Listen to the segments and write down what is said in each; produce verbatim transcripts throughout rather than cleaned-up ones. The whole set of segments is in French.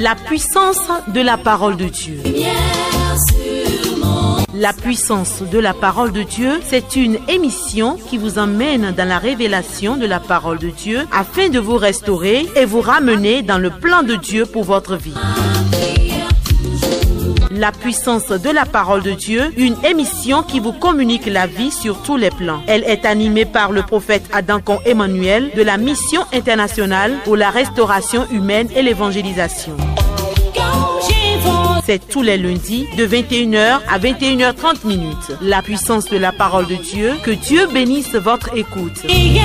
La puissance de la parole de Dieu. La puissance de la parole de Dieu, c'est une émission qui vous emmène dans la révélation de la parole de Dieu afin de vous restaurer et vous ramener dans le plan de Dieu pour votre vie. La puissance de la parole de Dieu, une émission qui vous communique la vie sur tous les plans. Elle est animée par le prophète Adankon Emmanuel de la Mission internationale pour la restauration humaine et l'évangélisation. C'est tous les lundis de vingt et une heures à vingt et une heures trente minutes. La puissance de la parole de Dieu, que Dieu bénisse votre écoute.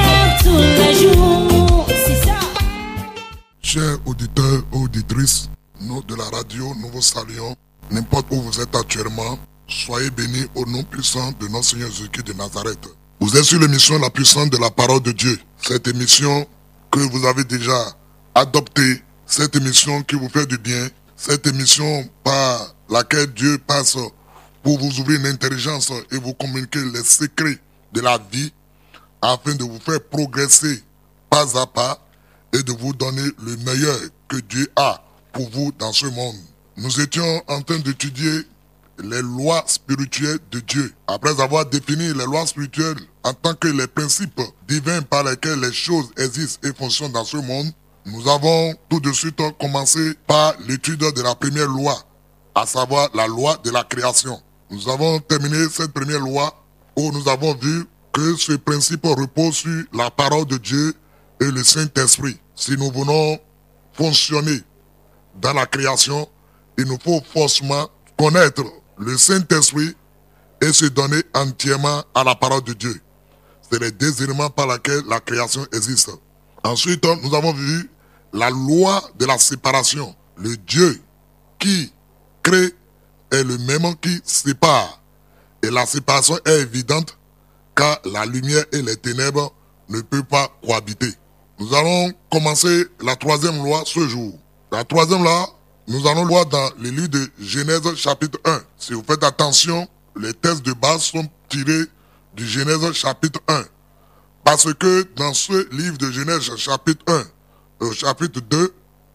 Chers auditeurs et auditrices, nous de la radio, nous vous saluons. N'importe où vous êtes actuellement, soyez bénis au nom puissant de notre Seigneur Jésus-Christ de Nazareth. Vous êtes sur l'émission La puissance de la parole de Dieu. Cette émission que vous avez déjà adoptée, cette émission qui vous fait du bien, cette émission par laquelle Dieu passe pour vous ouvrir une intelligence et vous communiquer les secrets de la vie afin de vous faire progresser pas à pas et de vous donner le meilleur que Dieu a pour vous dans ce monde. Nous étions en train d'étudier les lois spirituelles de Dieu. Après avoir défini les lois spirituelles en tant que les principes divins par lesquels les choses existent et fonctionnent dans ce monde, nous avons tout de suite commencé par l'étude de la première loi, à savoir la loi de la création. Nous avons terminé cette première loi où nous avons vu que ce principe repose sur la parole de Dieu et le Saint-Esprit. Si nous voulons fonctionner dans la création, il nous faut forcément connaître le Saint-Esprit et se donner entièrement à la parole de Dieu. C'est les deux éléments par lesquels la création existe. Ensuite, nous avons vu la loi de la séparation. Le Dieu qui crée est le même qui sépare. Et la séparation est évidente car la lumière et les ténèbres ne peuvent pas cohabiter. Nous allons commencer la troisième loi ce jour. La troisième loi, nous allons voir dans le livre de Genèse chapitre un. Si vous faites attention, les textes de base sont tirés du Genèse chapitre un. Parce que dans ce livre de Genèse chapitre un, au chapitre deux,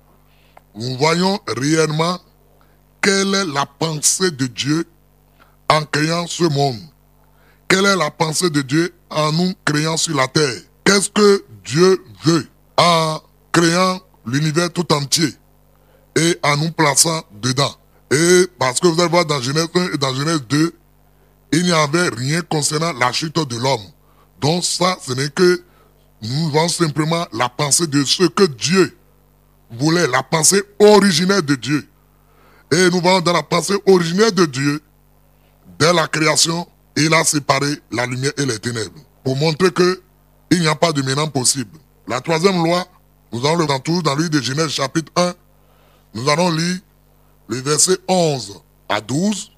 nous voyons réellement quelle est la pensée de Dieu en créant ce monde. Quelle est la pensée de Dieu en nous créant sur la terre. Qu'est-ce que Dieu veut en créant l'univers tout entier et en nous plaçant dedans. Et parce que vous allez voir dans Genèse un et dans Genèse deux, il n'y avait rien concernant la chute de l'homme. Donc ça, ce n'est que nous voyons simplement la pensée de ce que Dieu voulait, la pensée originelle de Dieu. Et nous voyons dans la pensée originelle de Dieu, dès la création, il a séparé la lumière et les ténèbres. Pour montrer que il n'y a pas de maintenant possible. La troisième loi, nous allons le dans tout dans le livre de Genèse chapitre un, nous allons lire le verset onze à douze,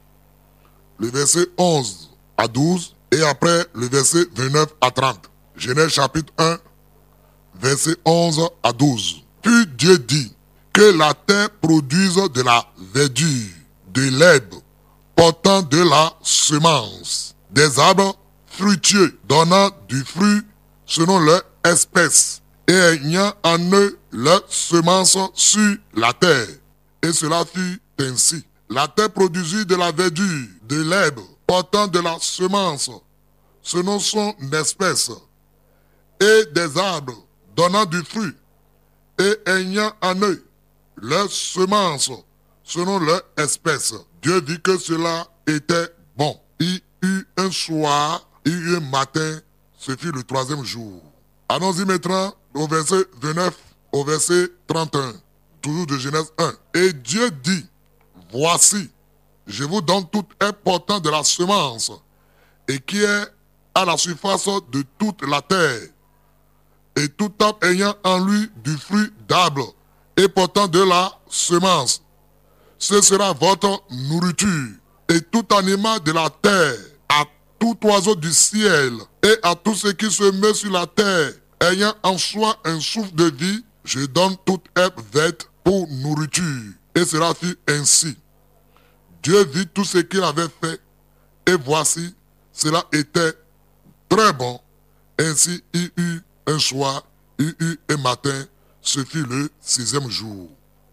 le verset onze à douze, et après le verset vingt-neuf à trente. Genèse chapitre un, verset onze à douze. Puis Dieu dit que la terre produise de la verdure, de l'herbe, portant de la semence, des arbres fructueux, donnant du fruit selon leur espèce, et ayant en eux leur semence sur la terre. Et cela fut ainsi. La terre produisit de la verdure, de l'herbe, portant de la semence, selon son espèce, et des arbres, donnant du fruit, et ayant en eux leur semence, selon leur espèce. Dieu dit que cela était bon. Il y eut un soir, il y eut un matin, ce fut le troisième jour. Allons-y maintenant au verset vingt-neuf, au verset trente et un, toujours de Genèse un. Et Dieu dit, voici, je vous donne toute herbe portant de la semence, et qui est à la surface de toute la terre, et tout arbre ayant en lui du fruit d'arbre, et portant de la semence. Ce sera votre nourriture, et tout animal de la terre, à tout oiseau du ciel, et à tout ce qui se met sur la terre, ayant en soi un souffle de vie, je donne toute herbe verte pour nourriture. Et cela fut ainsi. Dieu vit tout ce qu'il avait fait, et voici, cela était très bon. Ainsi il y eut un soir, il y eut un matin, ce fut le sixième jour.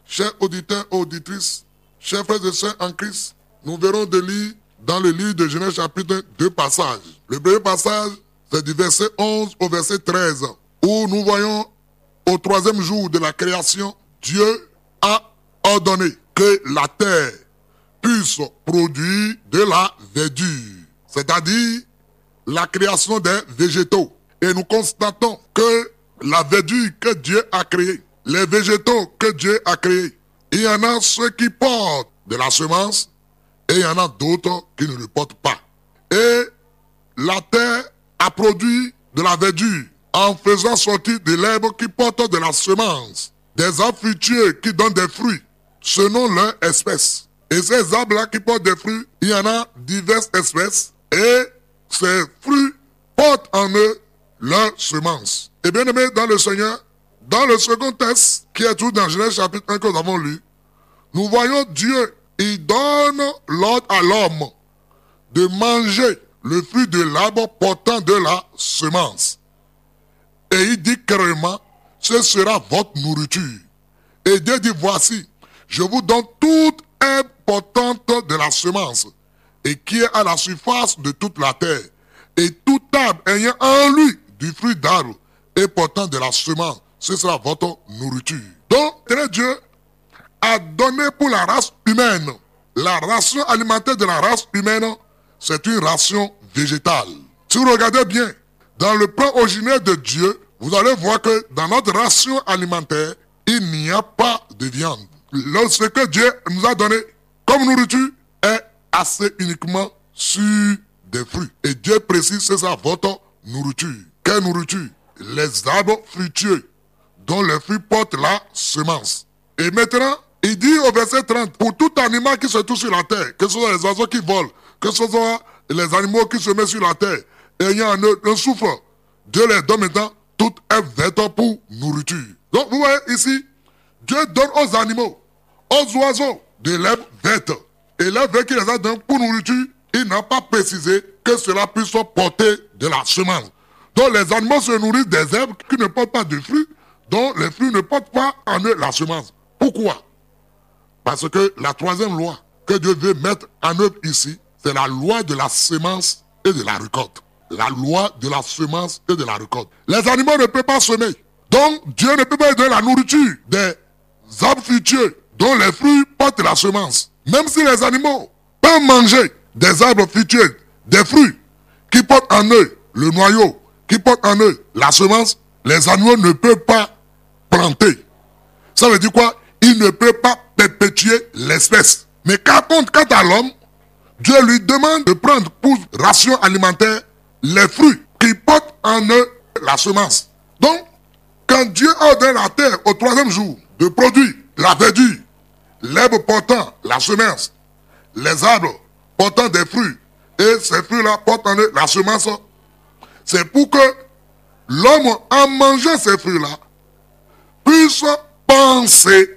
chers auditeurs et auditrices, chers frères et sœurs en Christ, nous verrons de lire dans le livre de Genèse chapitre un deux passages. Le premier passage, c'est du verset onze au verset treize, où nous voyons au troisième jour de la création, Dieu a ordonné que la terre puisse produire de la verdure, c'est-à-dire la création des végétaux. Et nous constatons que la verdure que Dieu a créée, les végétaux que Dieu a créés, il y en a ceux qui portent de la semence et il y en a d'autres qui ne le portent pas. Et la terre a produit de la verdure en faisant sortir de l'herbe qui porte de la semence, des arbres fruitiers qui donnent des fruits selon leur espèce. Et ces arbres-là qui portent des fruits, il y en a diverses espèces et ces fruits portent en eux leur semence. Et bien aimé dans le Seigneur, dans le second texte qui est tout dans Genèse chapitre un que nous avons lu, nous voyons Dieu, il donne l'ordre à l'homme de manger le fruit de l'arbre portant de la semence. Et il dit clairement, ce sera votre nourriture. Et Dieu dit, voici, je vous donne toute herbe portante de la semence, et qui est à la surface de toute la terre, et tout arbre ayant en lui du fruit d'arbre, et portant de la semence, ce sera votre nourriture. Donc, Dieu a donné pour la race humaine, la ration alimentaire de la race humaine, c'est une ration végétale. Si vous regardez bien, dans le plan originel de Dieu, vous allez voir que dans notre ration alimentaire, il n'y a pas de viande. Ce que Dieu nous a donné comme nourriture est assez uniquement sur des fruits. Et Dieu précise, c'est ça votre nourriture. Quelle nourriture? Les arbres fruitieux, dont les fruits portent la semence. Et maintenant, il dit au verset trente, pour tout animal qui se trouve sur la terre, que ce soit les oiseaux qui volent, que ce soit les animaux qui se mettent sur la terre, ayant un, un souffle, Dieu les donne maintenant toute herbe verte pour nourriture. Donc vous voyez ici, Dieu donne aux animaux, aux oiseaux, de l'herbe verte. Et l'herbe verte qu'il les a donnée pour nourriture, il n'a pas précisé que cela puisse porter de la semence. Donc les animaux se nourrissent des herbes qui ne portent pas de fruits, dont les fruits ne portent pas en eux la semence. Pourquoi? Parce que la troisième loi que Dieu veut mettre en œuvre ici, c'est la loi de la semence et de la récolte. La loi de la semence et de la récolte. Les animaux ne peuvent pas semer. Donc Dieu ne peut pas donner la nourriture des arbres fruitiers dont les fruits portent la semence. Même si les animaux peuvent manger des arbres fruitiers, des fruits qui portent en eux le noyau, qui portent en eux la semence, les animaux ne peuvent pas planter. Ça veut dire quoi? Ils ne peuvent pas perpétuer l'espèce. Mais par contre, quant à l'homme, Dieu lui demande de prendre pour ration alimentaire les fruits qui portent en eux la semence. Donc, quand Dieu ordonne la terre au troisième jour de produire la verdure, l'herbe portant la semence, les arbres portant des fruits, et ces fruits-là portent en eux la semence, c'est pour que l'homme, en mangeant ces fruits-là, puisse penser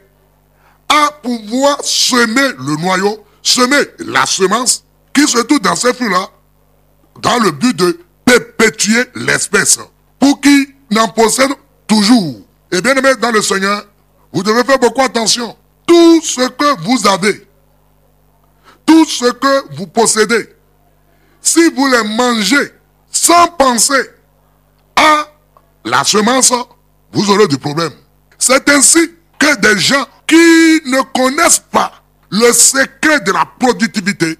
à pouvoir semer le noyau, semer la semence qui se trouve dans ces fruits-là, dans le but de perpétuer l'espèce, pour qu'il n'en possède toujours. Et bien aimé dans le Seigneur, vous devez faire beaucoup attention. Tout ce que vous avez, tout ce que vous possédez, si vous les mangez sans penser à la semence, vous aurez du problème. C'est ainsi que des gens qui ne connaissent pas le secret de la productivité,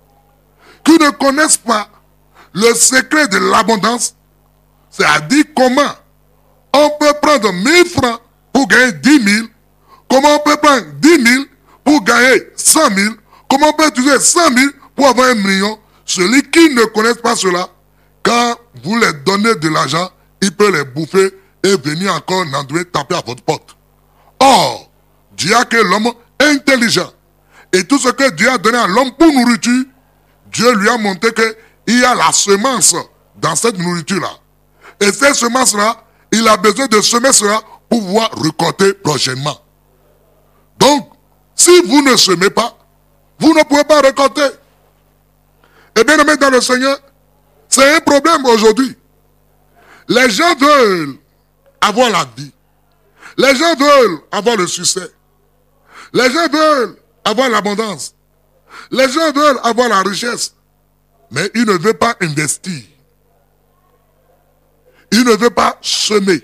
qui ne connaissent pas le secret de l'abondance, c'est-à-dire comment on peut prendre mille francs pour gagner dix mille, comment on peut prendre dix mille pour gagner cent mille, comment on peut utiliser cent mille pour avoir un million. Celui qui ne connaît pas cela, quand vous leur donnez de l'argent, il peut les bouffer et venir encore n'endouer taper à votre porte. Or, Dieu a créé l'homme intelligent. Et tout ce que Dieu a donné à l'homme pour nourriture, Dieu lui a montré qu'il y a la semence dans cette nourriture-là. Et cette semence-là, il a besoin de semer cela pour pouvoir récolter prochainement. Donc, si vous ne semez pas, vous ne pouvez pas récolter. Et bien aimé dans le Seigneur, c'est un problème aujourd'hui. Les gens veulent avoir la vie. Les gens veulent avoir le succès. Les gens veulent avoir l'abondance. Les gens veulent avoir la richesse. Mais ils ne veulent pas investir. Ils ne veulent pas semer.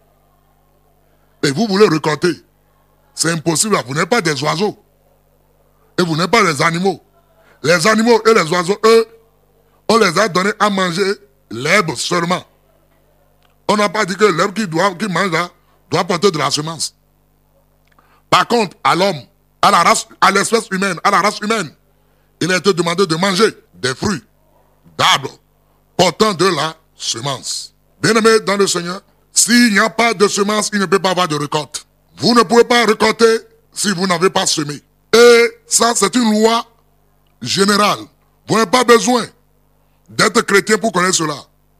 Et vous voulez récolter. C'est impossible. Vous n'êtes pas des oiseaux. Et vous n'êtes pas des animaux. Les animaux et les oiseaux, eux, on les a donnés à manger l'herbe seulement. On n'a pas dit que l'herbe qu'ils qui mangent là doit porter de la semence. Par contre, à l'homme, à la race, à l'espèce humaine, à la race humaine, il a été demandé de manger des fruits d'arbres portant de la semence. Bien-aimés dans le Seigneur, s'il n'y a pas de semence, il ne peut pas avoir de récolte. Vous ne pouvez pas récolter si vous n'avez pas semé. Et ça, c'est une loi générale. Vous n'avez pas besoin d'être chrétien pour connaître cela.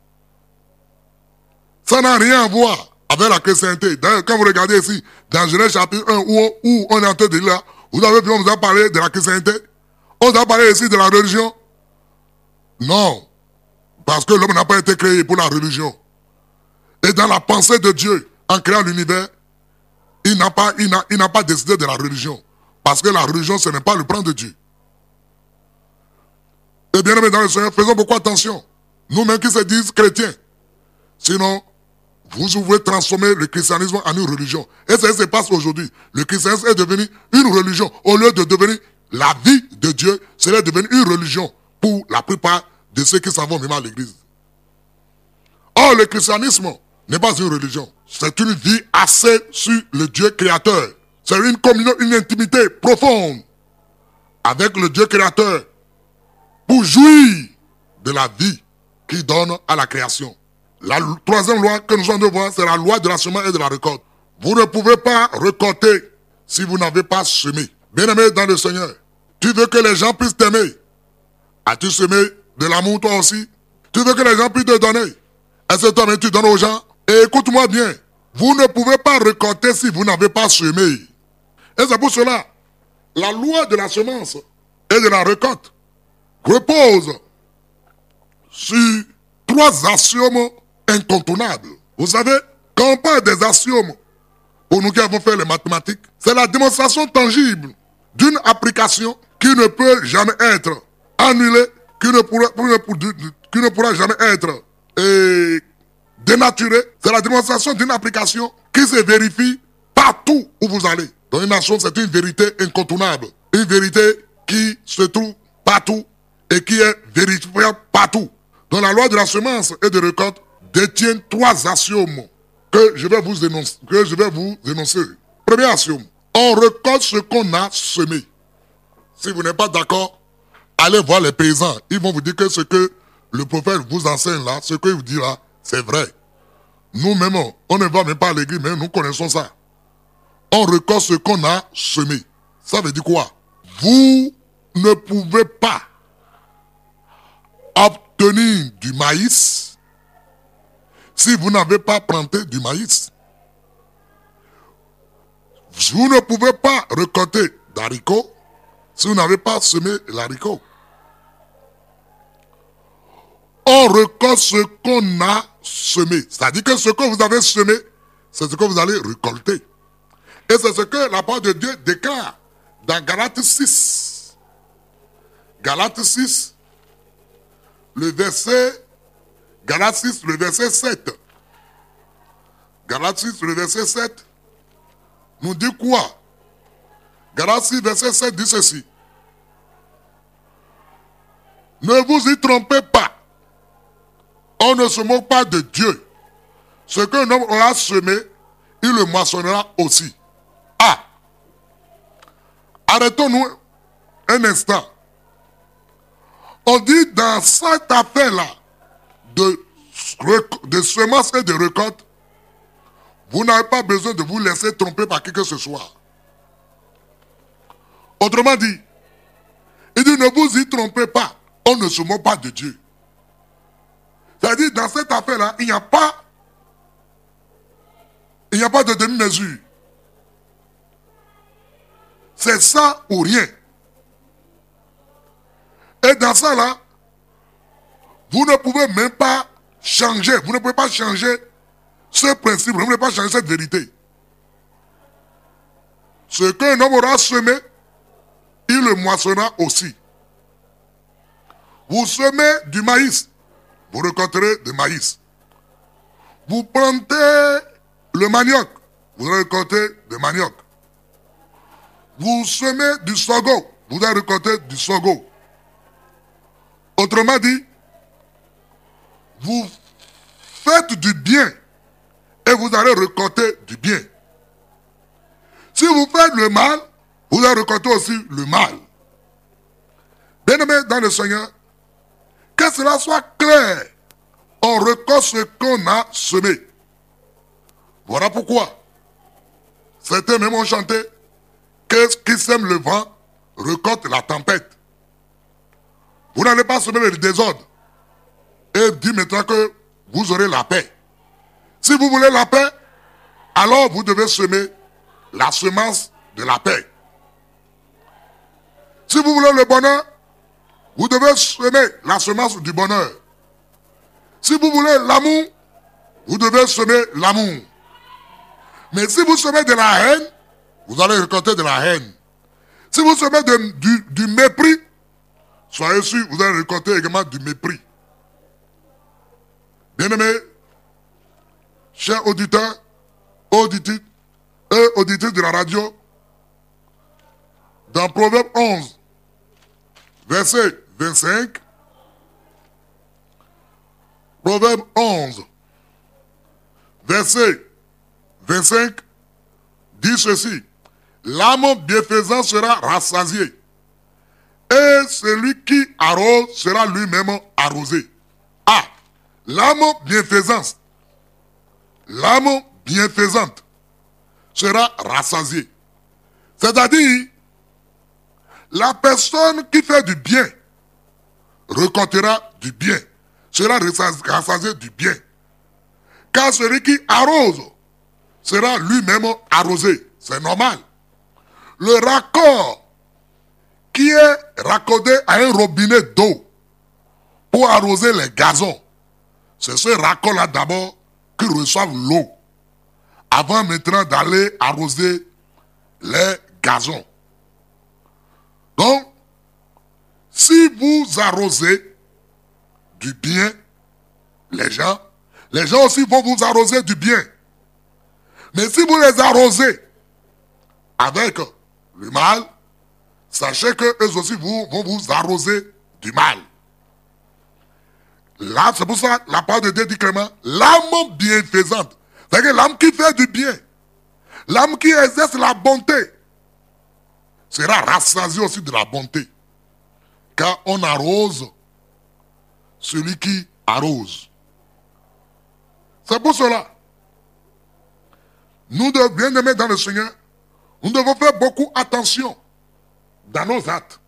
Ça n'a rien à voir avec la chrétienté. D'ailleurs, quand vous regardez ici, dans Genèse chapitre un, où, où on est en train de lire là, vous avez vu, on vous a parlé de la chrétienté. On vous a parlé ici de la religion. Non. Parce que l'homme n'a pas été créé pour la religion. Et dans la pensée de Dieu, en créant l'univers, il n'a pas, il n'a, il n'a pas décidé de la religion. Parce que la religion, ce n'est pas le plan de Dieu. Et bien aimés dans le Seigneur, faisons beaucoup attention. Nous-mêmes qui se disent chrétiens. Sinon, vous pouvez transformer le christianisme en une religion. Et c'est ce qui se passe aujourd'hui. Le christianisme est devenu une religion. Au lieu de devenir la vie de Dieu, c'est devenu une religion pour la plupart de ceux qui s'en vont même à l'église. Or, le christianisme n'est pas une religion. C'est une vie axée sur le Dieu créateur. C'est une communion, une intimité profonde avec le Dieu créateur pour jouir de la vie qu'il donne à la création. La troisième loi que nous allons voir, c'est la loi de la semence et de la récolte. Vous ne pouvez pas récolter si vous n'avez pas semé. Bien-aimé dans le Seigneur, tu veux que les gens puissent t'aimer. As-tu semé de l'amour toi aussi? Tu veux que les gens puissent te donner. Est-ce que toi-même tu donnes aux gens? Et écoute-moi bien, vous ne pouvez pas récolter si vous n'avez pas semé. Et c'est pour cela, la loi de la semence et de la récolte repose sur trois axiomes incontournables. Vous savez, quand on parle des axiomes, pour nous qui avons fait les mathématiques, c'est la démonstration tangible d'une application qui ne peut jamais être annulée, qui ne pourra, qui ne pourra jamais être et, dénaturée. C'est la démonstration d'une application qui se vérifie partout où vous allez. Dans une nation, c'est une vérité incontournable. Une vérité qui se trouve partout et qui est vérifiable partout. Donc la loi de la semence et de récolte détient trois axiomes que je vais vous énoncer. Que je vais vous énoncer. Premier axiome, on récolte ce qu'on a semé. Si vous n'êtes pas d'accord, allez voir les paysans. Ils vont vous dire que ce que le prophète vous enseigne là, ce qu'il vous dit là, c'est vrai. Nous-mêmes, on ne va même pas à l'église, mais nous connaissons ça. On récolte ce qu'on a semé. Ça veut dire quoi? Vous ne pouvez pas obtenir du maïs si vous n'avez pas planté du maïs. Vous ne pouvez pas récolter d'haricots si vous n'avez pas semé l'haricot. On récolte ce qu'on a semé. C'est-à-dire que ce que vous avez semé, c'est ce que vous allez récolter. Et c'est ce que la parole de Dieu déclare dans Galates six. Galates six, le verset, Galates six, le verset sept. Galates six, le verset sept, nous dit quoi? Galates six, verset sept dit ceci. Ne vous y trompez pas. On ne se moque pas de Dieu. Ce qu'un homme aura semé, il le moissonnera aussi. Ah! Arrêtons-nous un instant. On dit dans cette affaire-là de, de semences et de récoltes, vous n'avez pas besoin de vous laisser tromper par qui que ce soit. Autrement dit, il dit ne vous y trompez pas. On ne se moque pas de Dieu. C'est-à-dire, dans cette affaire-là, il n'y a pas, il n'y a pas de demi-mesure. C'est ça ou rien. Et dans ça là, vous ne pouvez même pas changer, vous ne pouvez pas changer ce principe, vous ne pouvez pas changer cette vérité. Ce qu'un homme aura semé, il le moissonnera aussi. Vous semez du maïs, vous récolterez du maïs. Vous plantez le manioc, vous récoltez du manioc. Vous semez du sorgho, vous allez récolter du sorgho. Autrement dit, vous faites du bien et vous allez récolter du bien. Si vous faites le mal, vous allez récolter aussi le mal. Bien-aimés dans le Seigneur, que cela soit clair, on récolte ce qu'on a semé. Voilà pourquoi certains même ont chanté que qui sème le vent récolte la tempête. Vous n'allez pas semer le désordre et dire maintenant que vous aurez la paix. Si vous voulez la paix, alors vous devez semer la semence de la paix. Si vous voulez le bonheur, vous devez semer la semence du bonheur. Si vous voulez l'amour, vous devez semer l'amour. Mais si vous semez de la haine, vous allez récolter de la haine. Si vous semez de, du, du mépris, soyez sûr, vous allez récolter également du mépris. Bien-aimés, chers auditeurs, auditrices et auditrices de la radio, dans Proverbe onze, verset vingt-cinq, Proverbe onze, verset vingt-cinq, dit ceci: l'âme bienfaisant sera rassasiée, et celui qui arrose sera lui-même arrosé. Ah, l'âme bienfaisante, l'âme bienfaisante sera rassasiée. C'est-à-dire, la personne qui fait du bien récoltera du bien, sera rassasiée du bien. Car celui qui arrose sera lui-même arrosé. C'est normal. Le raccord qui est raccordé à un robinet d'eau pour arroser les gazons, c'est ce raccord-là d'abord qui reçoit l'eau avant maintenant d'aller arroser les gazons. Donc, si vous arrosez du bien, les gens, les gens aussi vont vous arroser du bien. Mais si vous les arrosez avec le mal, sachez qu'eux aussi vous, vont vous arroser du mal. Là, c'est pour ça la parole de Dieu dit clairement, l'âme bienfaisante, c'est-à-dire l'âme qui fait du bien, l'âme qui exerce la bonté, sera rassasiée aussi de la bonté. Car on arrose celui qui arrose. C'est pour cela, nous devons bien aimer dans le Seigneur, nous devons faire beaucoup attention dans nos actes.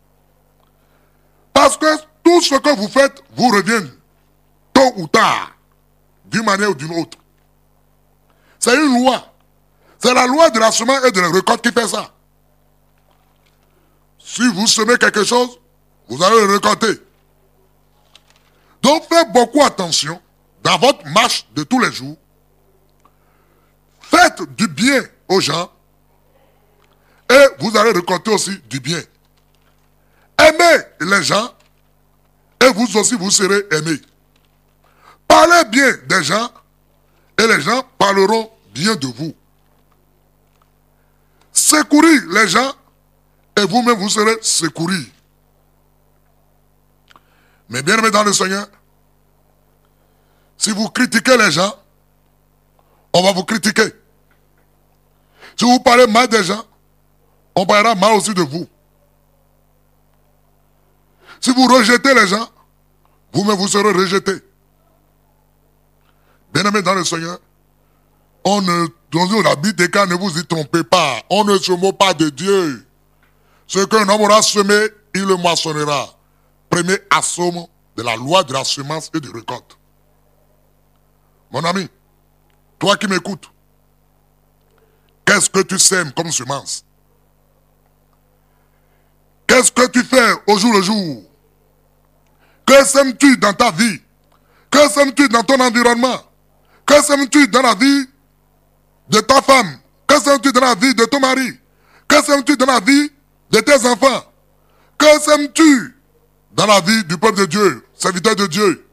Parce que tout ce que vous faites vous revient tôt ou tard, d'une manière ou d'une autre. C'est une loi. C'est la loi de la semence et de la récolte qui fait ça. Si vous semez quelque chose, vous allez le récolter. Donc faites beaucoup attention dans votre marche de tous les jours. Faites du bien aux gens et vous allez récolter aussi du bien. Aimez les gens et vous aussi vous serez aimés. Parlez bien des gens et les gens parleront bien de vous. Secourir les gens et vous-même vous serez secourus. Mais bien aimé dans le Seigneur, si vous critiquez les gens, on va vous critiquer. Si vous parlez mal des gens, on parlera mal aussi de vous. Si vous rejetez les gens, vous-même vous serez rejetés. Bien aimé dans le Seigneur, on ne, dans la Bible des cas, ne vous y trompez pas. On ne se moque pas de Dieu. Ce qu'un homme aura semé, il le moissonnera. Premier assomme de la loi de la semence et de récolte. Mon ami, toi qui m'écoutes, qu'est-ce que tu sèmes comme semence? Qu'est-ce que tu fais au jour le jour? Que sèmes-tu dans ta vie? Que sèmes-tu dans ton environnement? Que sèmes-tu dans la vie de ta femme? Que sèmes-tu dans la vie de ton mari? Que sèmes-tu dans la vie de tes enfants? Que sèmes-tu dans la vie du peuple de Dieu, serviteur de Dieu?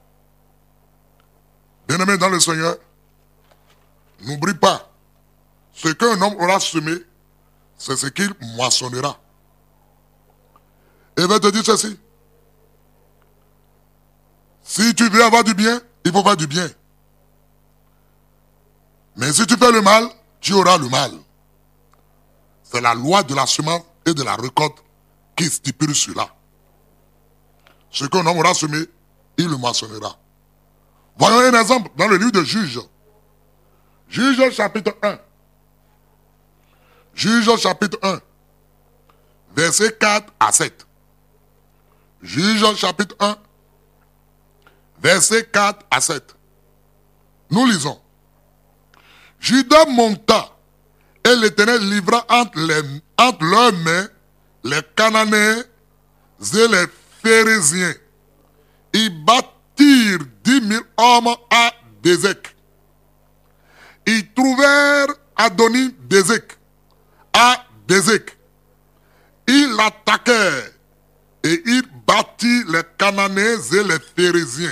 Bien-aimé dans le Seigneur, n'oublie pas, ce qu'un homme aura semé, c'est ce qu'il moissonnera. Et je vais te dire ceci. Si tu veux avoir du bien, il faut faire du bien. Mais si tu fais le mal, tu auras le mal. C'est la loi de la semence et de la récolte qui stipule cela. Ce qu'un homme aura semé, il le moissonnera. Voyons un exemple dans le livre de Juges. Juges chapitre un. Juges chapitre un. Versets quatre à sept. Juges chapitre un. Versets quatre à sept. Nous lisons. Judas monta et l'Éternel livra entre, les, entre leurs mains les Cananéens et les Phérésiens. Ils bâtirent dix mille hommes à Bézek. Ils trouvèrent Adoni Bézek, à Bézek. Ils l'attaquèrent et ils battirent les Cananéens et les Phérésiens.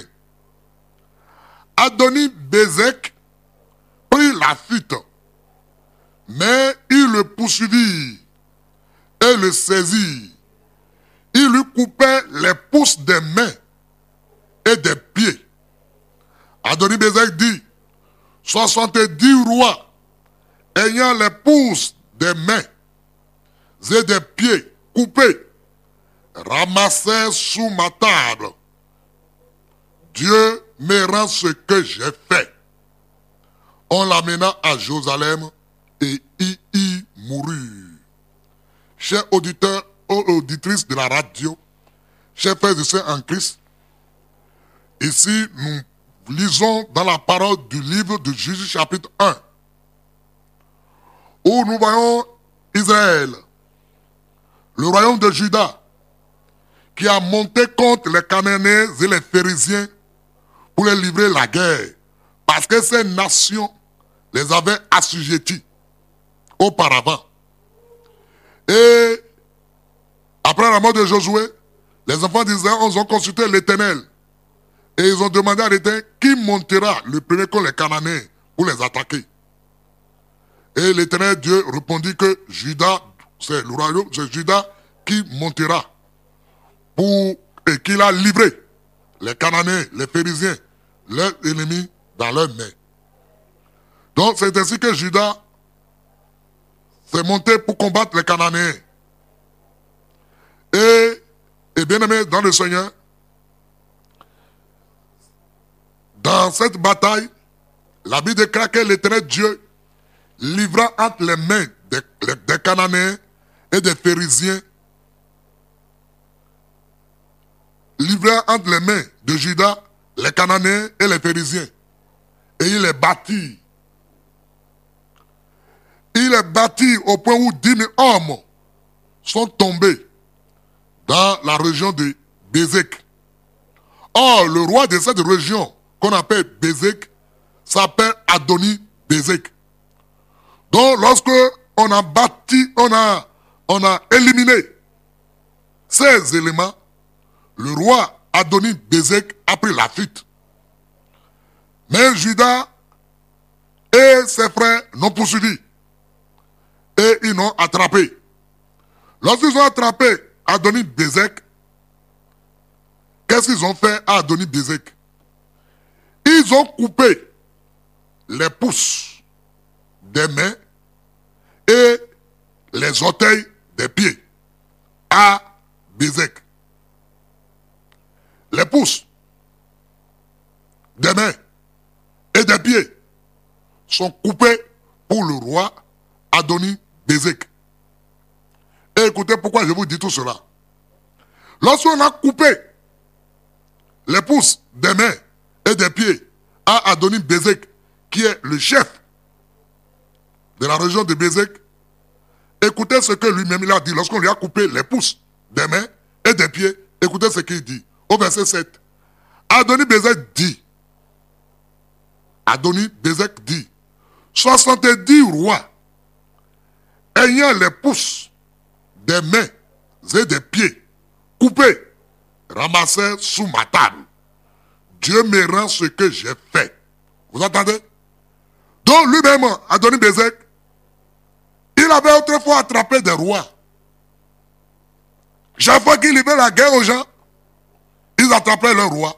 Adoni Bézek prit la fuite, mais il le poursuivit et le saisit. Il lui coupait les pouces des mains et des pieds. Adoni Bézek dit, soixante-dix rois ayant les pouces des mains et des pieds coupés ramassèrent sous ma table. Dieu me rend ce que j'ai fait. On l'amena à Jérusalem et il y mourut. Chers auditeurs, auditrices de la radio, chers frères et sœurs en Christ, ici nous lisons dans la parole du livre de Juges chapitre un, où nous voyons Israël, le royaume de Juda, qui a monté contre les Cananéens et les Phérésiens pour les livrer la guerre, parce que ces nations les avaient assujettis auparavant. Et après la mort de Josué, les enfants d'Israël ont consulté l'Éternel. Et ils ont demandé à l'Éternel qui montera le premier contre les Cananéens pour les attaquer. Et l'Éternel Dieu répondit que Juda, c'est le royaume, c'est Juda qui montera pour, et qu'il a livré les Cananéens, les Phérésiens, leurs ennemis dans leurs mains. Donc c'est ainsi que Juda s'est monté pour combattre les Cananéens. Et, et bien aimé dans le Seigneur, dans cette bataille, la Bible déclare que l'Éternel Dieu livra entre les mains des, des Cananéens et des Phérésiens, livra entre les mains de Juda les Cananéens et les Phérésiens. Et il les bâtit. Il les bâtit au point où dix mille hommes sont tombés dans la région de Bézek. Or, le roi de cette région, qu'on appelle Bézek, s'appelle Adoni Bézek. Donc, lorsque on a bâti, on a, on a éliminé ces éléments, le roi Adoni Bézek a pris la fuite. Mais Juda et ses frères l'ont poursuivi. Et ils l'ont attrapé. Lorsqu'ils ont attrapé Adoni Bézek, qu'est-ce qu'ils ont fait à Adoni Bézek? Ils ont coupé les pouces des mains et les orteils des pieds à Bézek. Les pouces des mains et des pieds sont coupés pour le roi Adoni Bézek. Et écoutez pourquoi je vous dis tout cela. Lorsqu'on a coupé les pouces des mains et des pieds à Adoni Bézek, qui est le chef de la région de Bézek, écoutez ce que lui-même il a dit lorsqu'on lui a coupé les pouces des mains et des pieds. Écoutez ce qu'il dit au verset sept. Adoni Bézek dit, Adoni Bézek dit, soixante-dix rois ayant les pouces des mains et des pieds coupés, ramassés sous ma table. Dieu me rend ce que j'ai fait. Vous entendez? Donc lui-même, Adoni-Bézek, il avait autrefois attrapé des rois. Chaque fois qu'il livrait la guerre aux gens, ils attrapaient le roi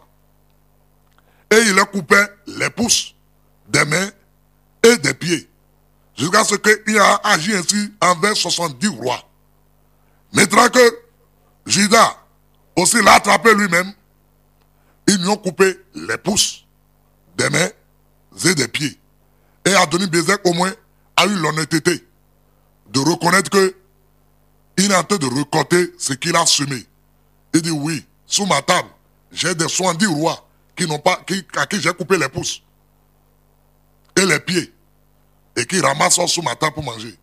et ils leur coupaient les pouces des mains et des pieds. Jusqu'à ce qu'il a agi ainsi envers soixante-dix rois. Maintenant que Judas aussi l'a attrapé lui-même, ils lui ont coupé les pouces des mains et des pieds. Et Adoni-Bézek au moins a eu l'honnêteté de reconnaître que il est en train de récolter ce qu'il a semé. Il dit oui, sous ma table, j'ai des soixante-dix rois qui n'ont pas, qui, à qui j'ai coupé les pouces et les pieds et qui ramassent sous ma table pour manger.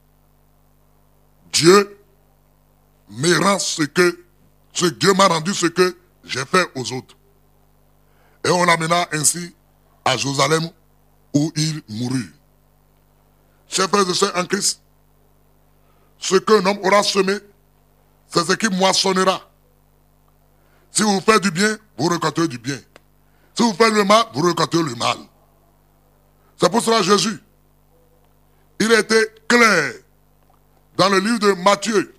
Dieu me rend ce que, ce Dieu m'a rendu ce que j'ai fait aux autres. Et on l'amena ainsi à Jérusalem où il mourut. Chers frères et sœurs en Christ, ce qu'un homme aura semé, c'est ce qui moissonnera. Si vous faites du bien, vous récolterez du bien. Si vous faites le mal, vous récolterez le mal. C'est pour cela Jésus, il était clair dans le livre de Matthieu,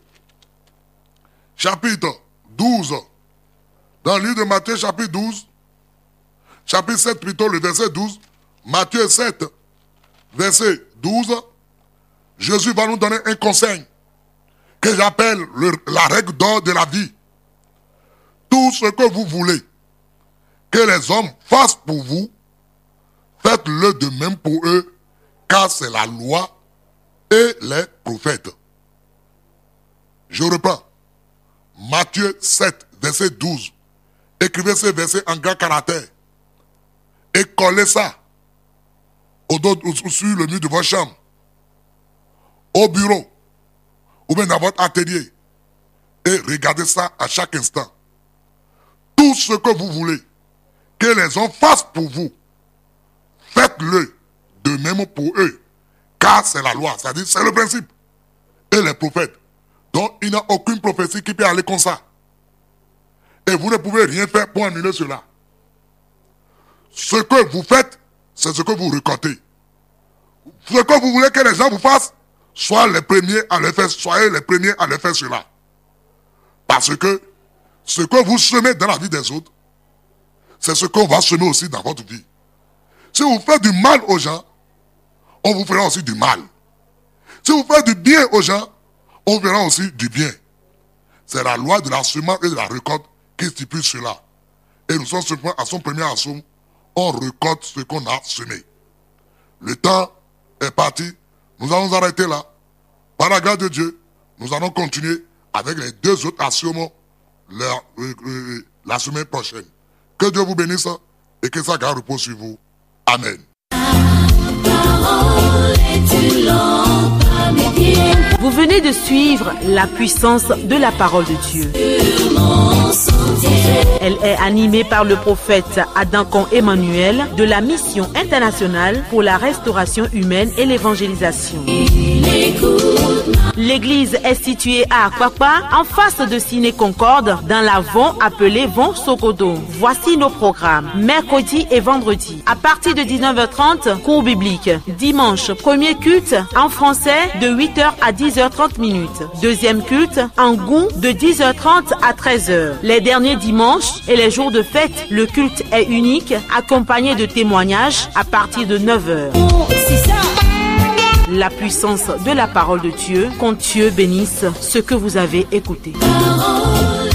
chapitre douze. Dans le livre de Matthieu, chapitre douze, chapitre sept plutôt, le verset douze, Matthieu sept, verset douze, Jésus va nous donner un conseil que j'appelle le, la règle d'or de la vie. Tout ce que vous voulez que les hommes fassent pour vous, faites-le de même pour eux, car c'est la loi et les prophètes. Je reprends. Matthieu sept, verset douze. Écrivez ce verset en grand caractère et collez ça au dos, au, sur le mur de votre chambre, au bureau, ou bien dans votre atelier, et regardez ça à chaque instant. Tout ce que vous voulez que les hommes fassent pour vous, faites-le de même pour eux, car c'est la loi, c'est-à-dire c'est le principe, et les prophètes. Donc il n'y a aucune prophétie qui peut aller comme ça. Et vous ne pouvez rien faire pour annuler cela. Ce que vous faites, c'est ce que vous récoltez. Ce que vous voulez que les gens vous fassent, soyez les premiers à le faire, soyez les premiers à le faire cela. Parce que ce que vous semez dans la vie des autres, c'est ce qu'on va semer aussi dans votre vie. Si vous faites du mal aux gens, on vous fera aussi du mal. Si vous faites du bien aux gens, on verra aussi du bien. C'est la loi de la semence et de la récolte qui stipule cela. Et nous sommes simplement à son premier assaut, on récolte ce qu'on a semé. Le temps est parti, nous allons nous arrêter là. Par la grâce de Dieu, nous allons continuer avec les deux autres assauts la, euh, euh, la semaine prochaine. Que Dieu vous bénisse et que sa grâce repose sur vous. Amen. Vous venez de suivre la puissance de la parole de Dieu. Elle est animée par le prophète Adankon Emmanuel de la Mission internationale pour la restauration humaine et l'évangélisation. L'église est située à Akwakwa, en face de Ciné Concorde, dans la Von appelée Von Sokodo. Voici nos programmes. Mercredi et vendredi, à partir de dix-neuf heures trente, cours biblique. Dimanche, premier culte en français de huit heures à dix heures trente minutes. Deuxième culte en goût de dix heures trente à treize heures. Les derniers dimanches et les jours de fête, le culte est unique, accompagné de témoignages à partir de neuf heures. La puissance de la parole de Dieu, qu'Dieu bénisse ce que vous avez écouté. Parole.